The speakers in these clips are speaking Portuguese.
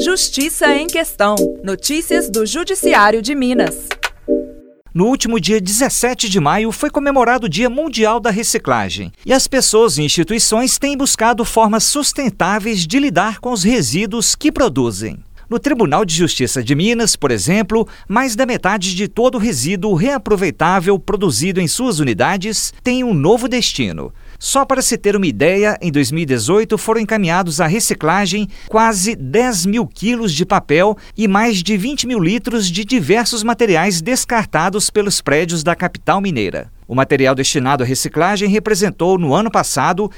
Justiça em Questão. Notícias do Judiciário de Minas. No último dia 17 de maio foi comemorado o Dia Mundial da Reciclagem e as pessoas e instituições têm buscado formas sustentáveis de lidar com os resíduos que produzem. No Tribunal de Justiça de Minas, por exemplo, mais da metade de todo o resíduo reaproveitável produzido em suas unidades tem um novo destino. Só para se ter uma ideia, em 2018 foram encaminhados à reciclagem quase 10 mil quilos de papel e mais de 20 mil litros de diversos materiais descartados pelos prédios da capital mineira. O material destinado à reciclagem representou, no ano passado,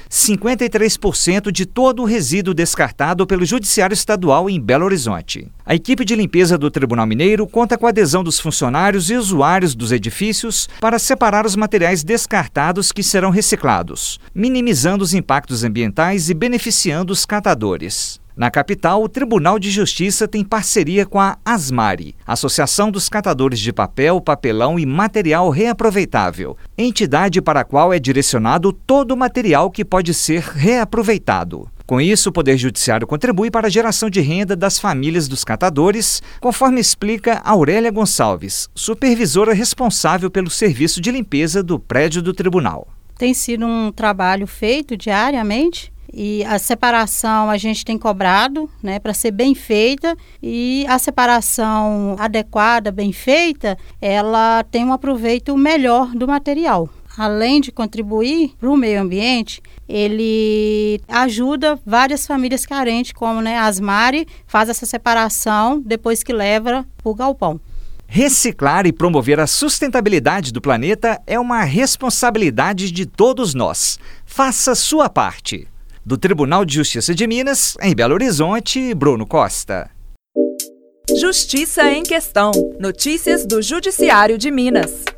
53% de todo o resíduo descartado pelo Judiciário Estadual em Belo Horizonte. A equipe de limpeza do Tribunal Mineiro conta com a adesão dos funcionários e usuários dos edifícios para separar os materiais descartados que serão reciclados, minimizando os impactos ambientais e beneficiando os catadores. Na capital, o Tribunal de Justiça tem parceria com a ASMARE, Associação dos Catadores de Papel, Papelão e Material Reaproveitável, entidade para a qual é direcionado todo o material que pode ser reaproveitado. Com isso, o Poder Judiciário contribui para a geração de renda das famílias dos catadores, conforme explica Aurélia Gonçalves, supervisora responsável pelo serviço de limpeza do prédio do tribunal. Tem sido um trabalho feito diariamente. E a separação a gente tem cobrado, para ser bem feita, e a separação adequada, bem feita, ela tem um aproveito melhor do material. Além de contribuir para o meio ambiente, ele ajuda várias famílias carentes, como a ASMARE faz essa separação depois que leva para o galpão. Reciclar e promover a sustentabilidade do planeta é uma responsabilidade de todos nós. Faça sua parte. Do Tribunal de Justiça de Minas, em Belo Horizonte, Bruno Costa. Justiça em Questão. Notícias do Judiciário de Minas.